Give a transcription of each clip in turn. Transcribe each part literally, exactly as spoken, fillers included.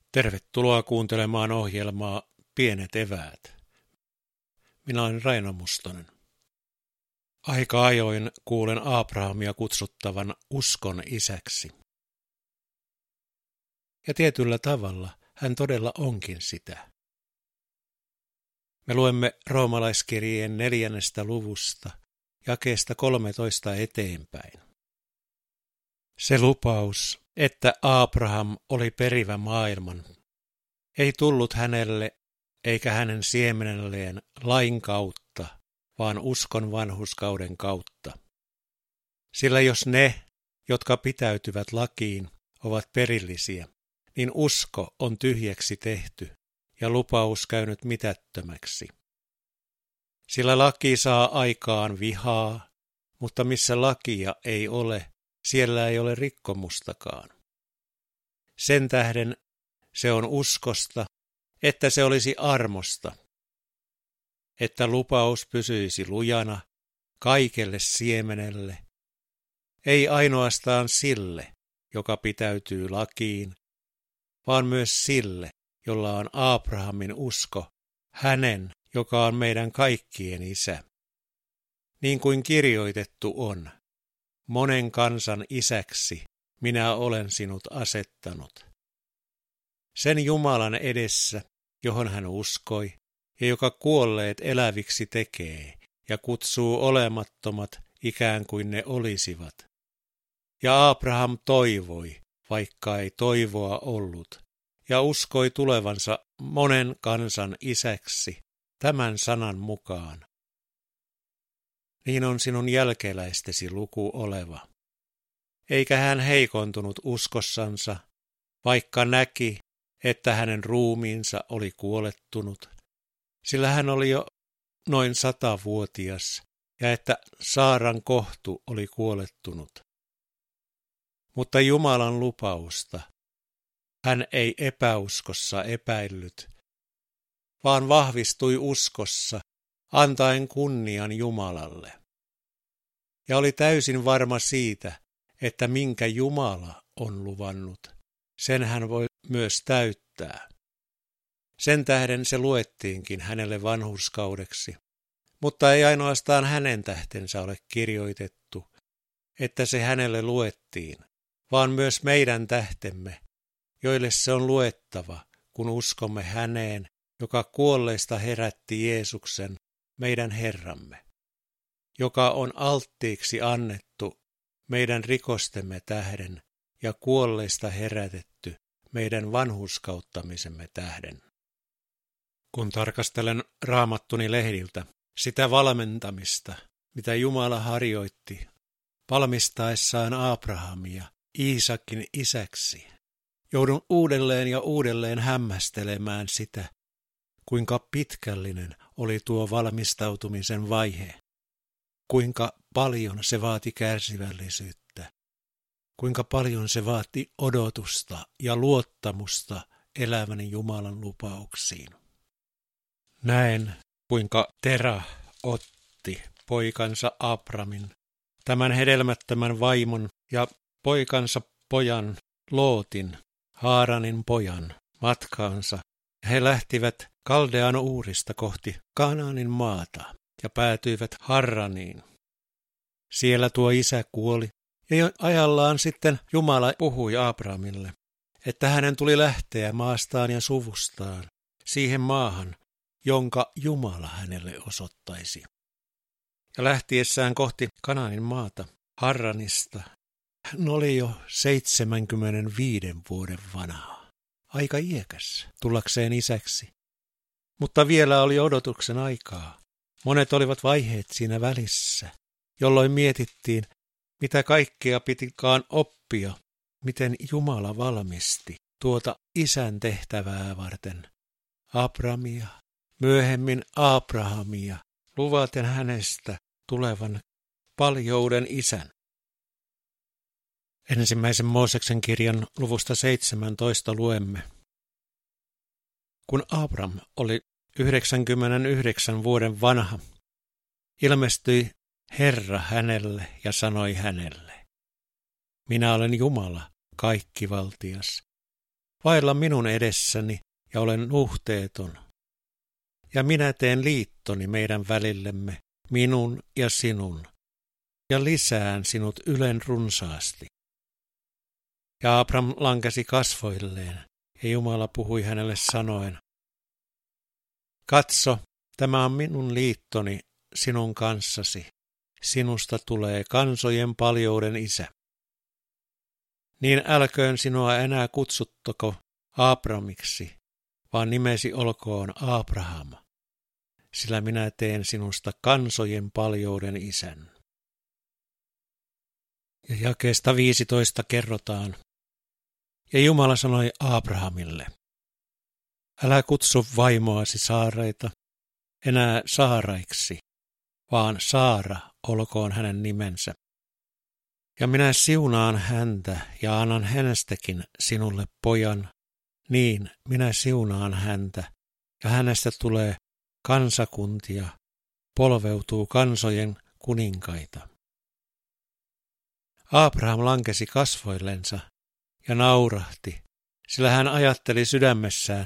Tervetuloa kuuntelemaan ohjelmaa Pienet eväät. Minä olen Raino Mustonen. Aika ajoin kuulen Abrahamia kutsuttavan uskon isäksi. Ja tietyllä tavalla hän todella onkin sitä. Me luemme roomalaiskirjeen neljännestä luvusta, jakeesta kolmetoista eteenpäin. Se lupaus, että Abraham oli perivä maailman, ei tullut hänelle eikä hänen siemenelleen lain kautta, vaan uskon vanhurskauden kautta. Sillä jos ne, jotka pitäytyvät lakiin, ovat perillisiä, niin usko on tyhjäksi tehty ja lupaus käynyt mitättömäksi. Sillä laki saa aikaan vihaa, mutta missä lakia ei ole, siellä ei ole rikkomustakaan. Sen tähden se on uskosta, että se olisi armosta, että lupaus pysyisi lujana kaikelle siemenelle, ei ainoastaan sille, joka pitäytyy lakiin, vaan myös sille, jolla on Abrahamin usko, hänen, joka on meidän kaikkien isä. Niin kuin kirjoitettu on, monen kansan isäksi minä olen sinut asettanut. Sen Jumalan edessä, johon hän uskoi, ja joka kuolleet eläviksi tekee, ja kutsuu olemattomat ikään kuin ne olisivat. Ja Abraham toivoi, vaikka ei toivoa ollut, ja uskoi tulevansa monen kansan isäksi tämän sanan mukaan. Niin on sinun jälkeläistesi luku oleva. Eikä hän heikontunut uskossansa, vaikka näki, että hänen ruumiinsa oli kuolettunut, sillä hän oli jo noin satavuotias, ja että Saaran kohtu oli kuolettunut. Mutta Jumalan lupausta hän ei epäuskossa epäillyt, vaan vahvistui uskossa, antaen kunnian Jumalalle. Ja oli täysin varma siitä, että minkä Jumala on luvannut, sen hän voi myös täyttää. Sen tähden se luettiinkin hänelle vanhurskaudeksi, mutta ei ainoastaan hänen tähtensä ole kirjoitettu, että se hänelle luettiin, vaan myös meidän tähtemme, joille se on luettava, kun uskomme häneen, joka kuolleista herätti Jeesuksen, meidän Herramme, joka on alttiiksi annettu meidän rikostemme tähden ja kuolleista herätetty meidän vanhurskauttamisemme tähden. Kun tarkastelen raamattuni lehdiltä sitä valmentamista, mitä Jumala harjoitti valmistaessaan Abrahamia Iisakin isäksi, joudun uudelleen ja uudelleen hämmästelemään sitä, kuinka pitkällinen oli tuo valmistautumisen vaihe, kuinka paljon se vaati kärsivällisyyttä, kuinka paljon se vaati odotusta ja luottamusta elävän Jumalan lupauksiin. Näen, kuinka Tera otti poikansa Abramin, tämän hedelmättömän vaimon ja poikansa pojan Lootin, Haaranin pojan, matkaansa. He lähtivät Kaldean Uurista kohti Kanaanin maata ja päätyivät Harraniin. Siellä tuo isä kuoli, ja ajallaan sitten Jumala puhui Abrahamille, että hänen tuli lähteä maastaan ja suvustaan siihen maahan, jonka Jumala hänelle osoittaisi. Ja lähtiessään kohti Kanaanin maata Harranista, hän oli jo seitsemänkymmentäviisi vuoden vanha. Aika iäkäs tullakseen isäksi. Mutta vielä oli odotuksen aikaa. Monet olivat vaiheet siinä välissä, jolloin mietittiin, mitä kaikkea pitikaan oppia, miten Jumala valmisti tuota isän tehtävää varten Abramia, myöhemmin Abrahamia, luvaten hänestä tulevan paljouden isän. Ensimmäisen Mooseksen kirjan luvusta seitsemäntoista luemme. Kun Abram oli yhdeksänkymmentäyhdeksän vuoden vanha, ilmestyi Herra hänelle ja sanoi hänelle, minä olen Jumala, kaikkivaltias. vailla minun edessäni ja olen nuhteeton. Ja minä teen liittoni meidän välillemme, minun ja sinun, ja lisään sinut ylen runsaasti. Ja Abram lankesi kasvoilleen, ja Jumala puhui hänelle sanoen, katso, tämä on minun liittoni sinun kanssasi, sinusta tulee kansojen paljouden isä. Niin älköön sinua enää kutsuttako Abramiksi, vaan nimesi olkoon Abraham, sillä minä teen sinusta kansojen paljouden isän. Ja jakeesta viisitoista kerrotaan, ja Jumala sanoi Abrahamille, älä kutsu vaimoasi Saareita enää Saaraiksi, vaan Saara olkoon hänen nimensä. Ja minä siunaan häntä ja annan hänestäkin sinulle pojan, niin minä siunaan häntä, ja hänestä tulee kansakuntia, polveutuu kansojen kuninkaita. Abraham lankesi kasvoillensa ja naurahti, sillä hän ajatteli sydämessään,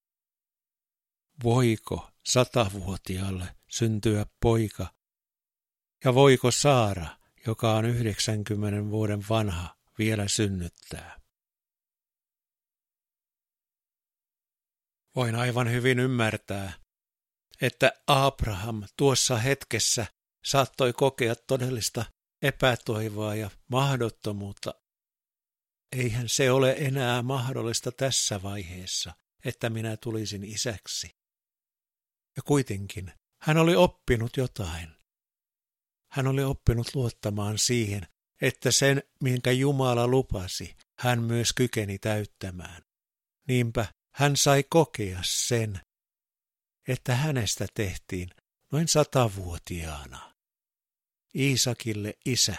voiko satavuotiaalle syntyä poika, ja voiko Saara, joka on yhdeksänkymmenen vuoden vanha, vielä synnyttää. Voin aivan hyvin ymmärtää, että Abraham tuossa hetkessä saattoi kokea todellista epätoivoa ja mahdottomuutta. Eihän se ole enää mahdollista tässä vaiheessa, että minä tulisin isäksi. Ja kuitenkin hän oli oppinut jotain. Hän oli oppinut luottamaan siihen, että sen, minkä Jumala lupasi, hän myös kykeni täyttämään. Niinpä hän sai kokea sen, että hänestä tehtiin noin satavuotiaana Iisakille isä.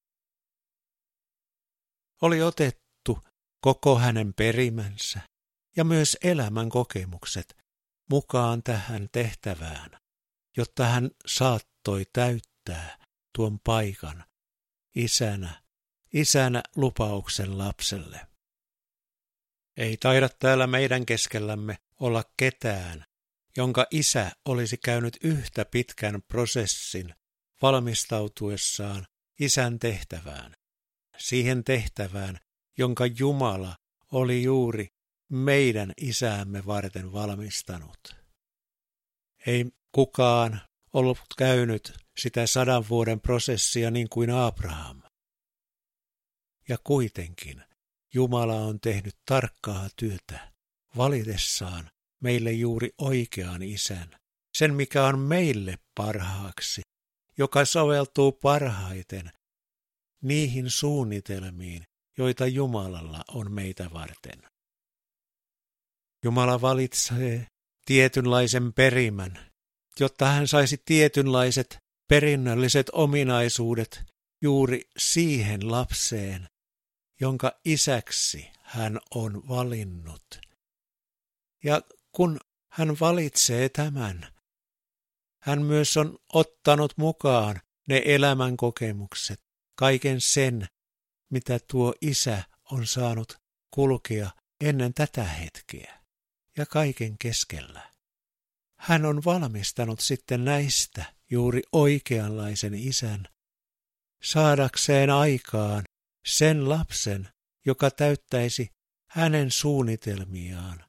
Oli otettu koko hänen perimänsä ja myös elämän kokemukset mukaan tähän tehtävään, jotta hän saattoi täyttää tuon paikan isänä, isänä lupauksen lapselle. Ei taida täällä meidän keskellämme olla ketään, jonka isä olisi käynyt yhtä pitkän prosessin valmistautuessaan isän tehtävään, siihen tehtävään, jonka Jumala oli juuri meidän isäämme varten valmistanut. Ei kukaan ollut käynyt sitä sadan vuoden prosessia niin kuin Abraham. Ja kuitenkin Jumala on tehnyt tarkkaa työtä valitessaan meille juuri oikean isän, sen mikä on meille parhaaksi, joka soveltuu parhaiten niihin suunnitelmiin, joita Jumalalla on meitä varten. Jumala valitsee tietynlaisen perimän, jotta hän saisi tietynlaiset perinnölliset ominaisuudet juuri siihen lapseen, jonka isäksi hän on valinnut. Ja kun hän valitsee tämän, hän myös on ottanut mukaan ne elämän kokemukset, kaiken sen, mitä tuo isä on saanut kulkea ennen tätä hetkeä ja kaiken keskellä. Hän on valmistanut sitten näistä juuri oikeanlaisen isän, saadakseen aikaan sen lapsen, joka täyttäisi hänen suunnitelmiaan.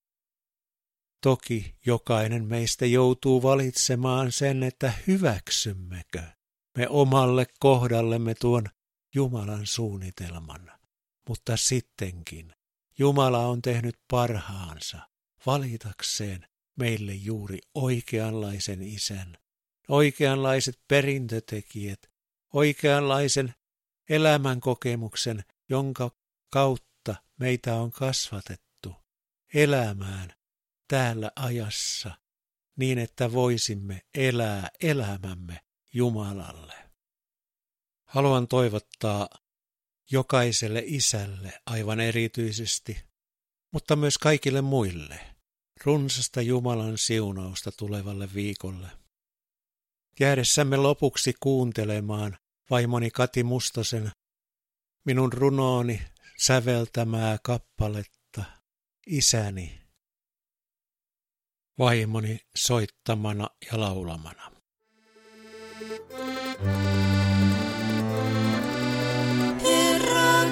Toki jokainen meistä joutuu valitsemaan sen, että hyväksymmekö me omalle kohdallemme tuon Jumalan suunnitelman. Mutta sittenkin Jumala on tehnyt parhaansa valitakseen meille juuri oikeanlaisen isän, oikeanlaiset perintötekijät, oikeanlaisen elämänkokemuksen, jonka kautta meitä on kasvatettu elämään täällä ajassa niin, että voisimme elää elämämme Jumalalle. Haluan toivottaa jokaiselle isälle aivan erityisesti, mutta myös kaikille muille, runsasta Jumalan siunausta tulevalle viikolle. Jäädessämme lopuksi kuuntelemaan vaimoni Kati Mustosen minun runooni säveltämää kappaletta isäni vaimoni soittamana ja laulamana. Herra,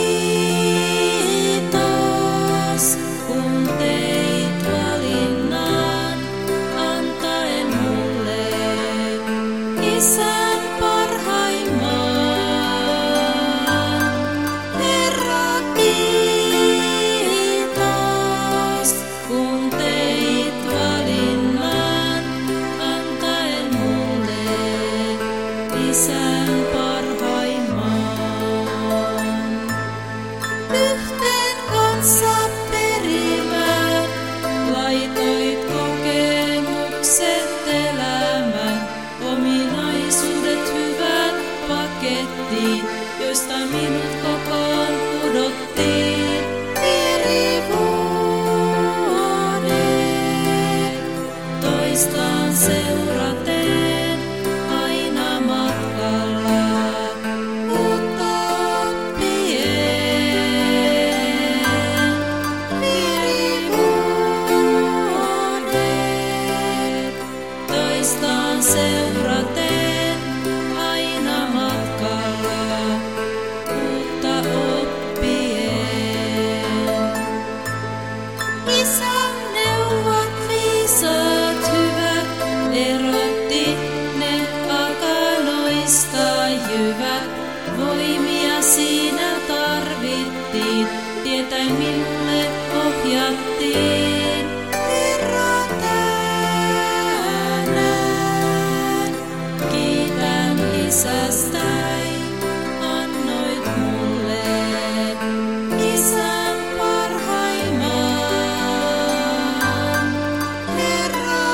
kiitos, kun teit valinnan, antaen mulle Isän parhaimman. Herra, kiitos, kun teit valinnan, antaen mulle Isän parhaimman. Yhteen kanssa perimään laitoit kokemukset elämään, ominaisuudet hyvät pakettiin, joista minut kokoon pudottiin eri vuodet. Toistaan seuraten aina matkalla uutta oppien. Eri vuodet. Toistaan seuraten aina matkalla uutta oppien. Isän neuvot viisaat hyvät, erotti ne akanoista jyvät. Voimia siinä tarvittiin, tietäen minulle ohjattiin. Herra, tänään kiitän isästäi, annoit mulle Isän parhaimman. Herra,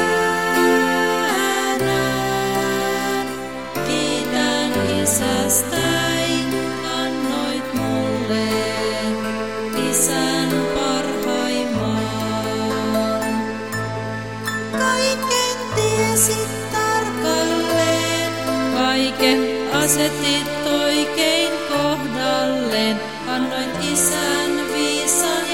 tänään kiitän isästäi, annoit mulle Isän parhaimman. Kaiken tiesit tarkalleen, kaiken asetit oikein kohdalleen, annoit Isän viisan